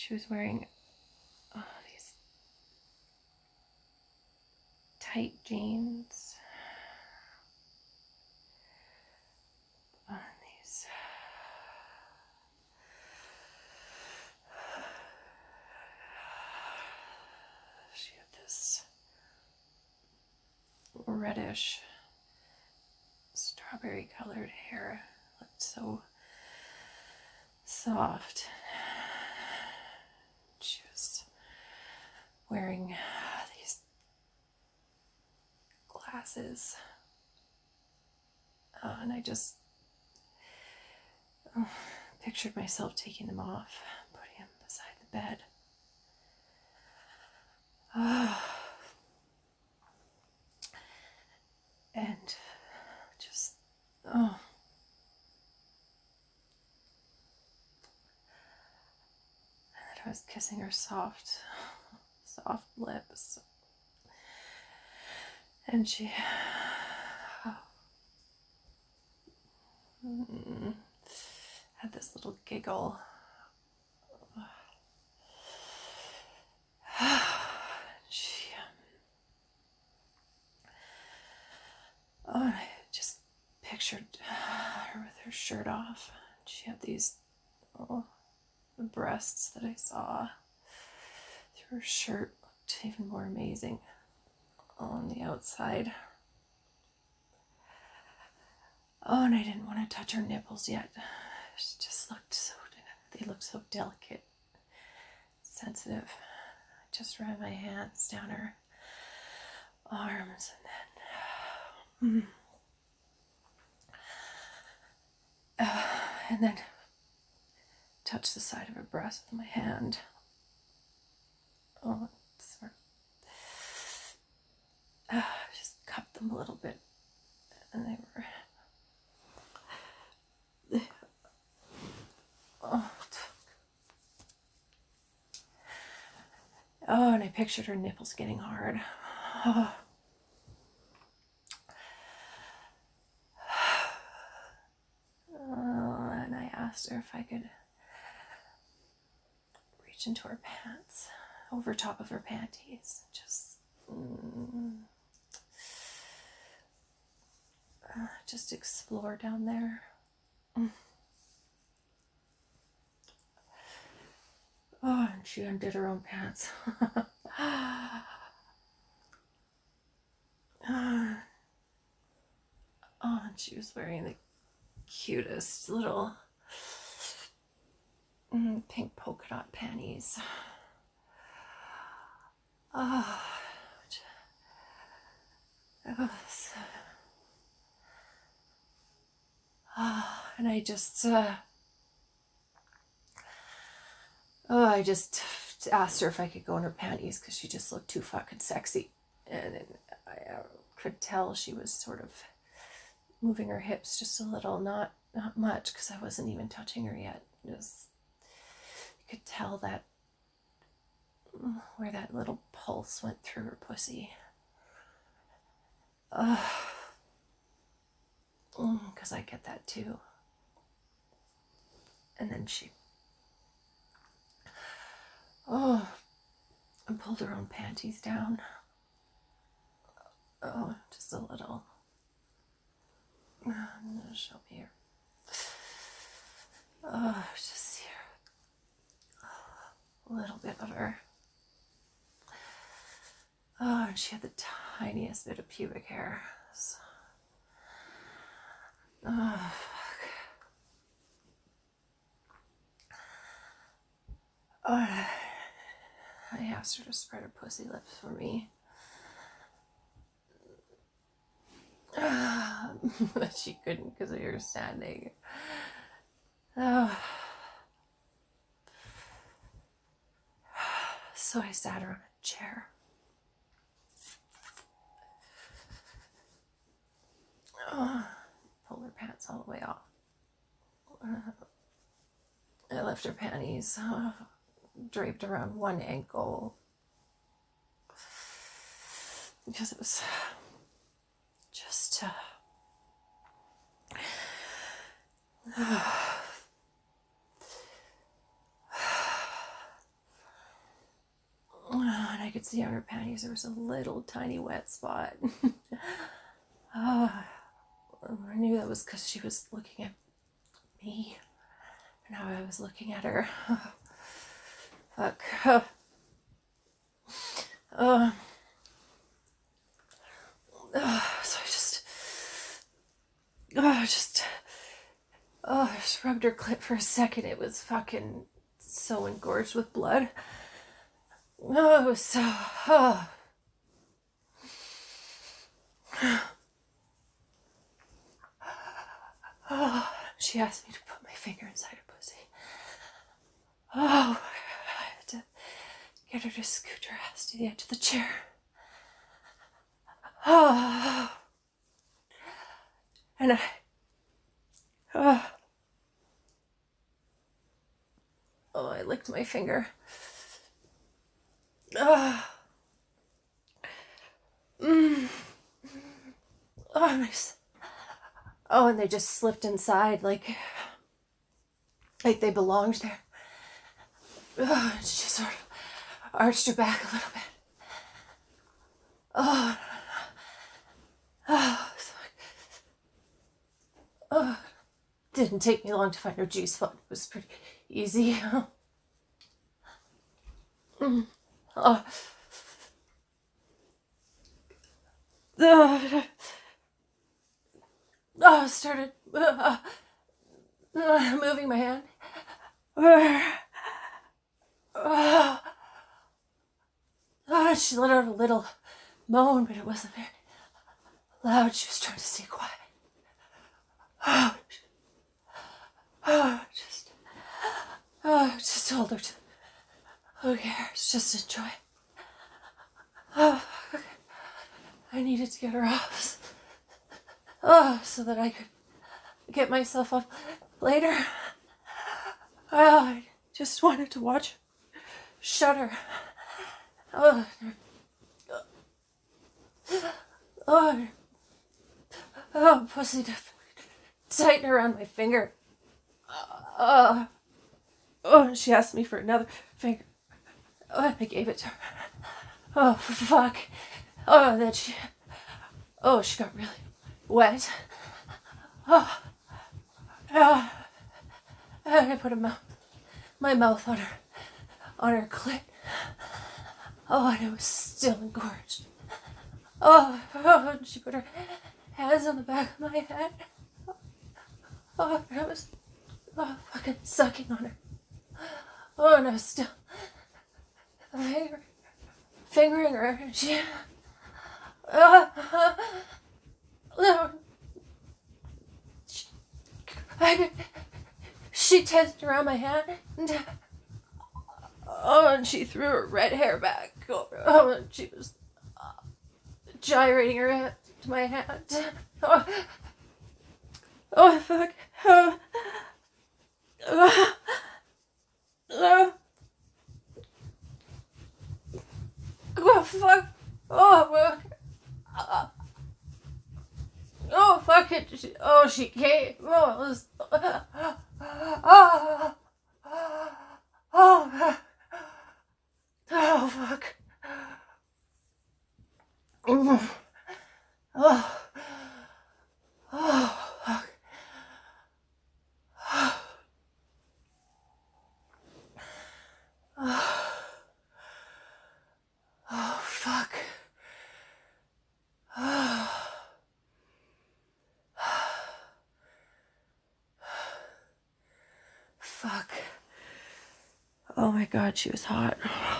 She was wearing these tight jeans. These she had this reddish strawberry colored hair. Looked so soft. She was wearing these glasses. And I just pictured myself taking them off, putting them beside the bed. And just, and I was kissing her soft lips. And she had this little giggle. She, I just pictured her with her shirt off. She had these, the breasts that I saw through her shirt looked even more amazing on the outside. And I didn't want to touch her nipples yet. She just they looked so delicate, sensitive. I just ran my hands down her arms and then touched the side of her breast with my hand. Just cupped them a little bit, and they were. And I pictured her nipples getting hard. And I asked her if I could reach into her pants, over top of her panties, just explore down there. And she undid her own pants. And she was wearing the cutest little pink polka dot panties. And I just asked her if I could go in her panties because she just looked too fucking sexy. And I could tell she was sort of moving her hips just a little, not much, because I wasn't even touching her yet. Just, you could tell that where that little pulse went through her pussy. Because I get that too. And then she and pulled her own panties down. Just a little. Show me here. Just here. A little bit of her. And she had the tiniest bit of pubic hair. So, fuck. I asked her to spread her pussy lips for me. But she couldn't because we were standing. So I sat her on a chair. Pulled her pants all the way off. I left her panties draped around one ankle because it was just could see on her panties there was a little tiny wet spot. I knew that was because she was looking at me. And how I was looking at her. Fuck. So I just rubbed her clit for a second. It was fucking so engorged with blood. Oh, it was so... She asked me to put my finger inside her pussy. I had to get her to scoot her ass to the edge of the chair. And I licked my finger. And they just slipped inside like they belonged there. She sort of arched her back a little bit. Didn't take me long to find her G-spot. It was pretty easy. Started moving my hand. She let out a little moan, but it wasn't very loud. She was trying to stay quiet. Just told her to, who cares, just enjoy. I needed to get her off. So that I could get myself up later. I just wanted to watch shudder. Pussy to tighten around my finger. She asked me for another finger. I gave it to her. Oh, fuck. Then she got really wet. And I put my mouth on her clit. And it was still engorged. And she put her hands on the back of my head. And I was fucking sucking on her. And I was still fingering her. And she tensed around my hand. And she threw her red hair back. And she was gyrating her head to my hand. Fuck. Fuck. Fuck it. She came. It was... fuck. Fuck. Fuck. Oh my God, she was hot.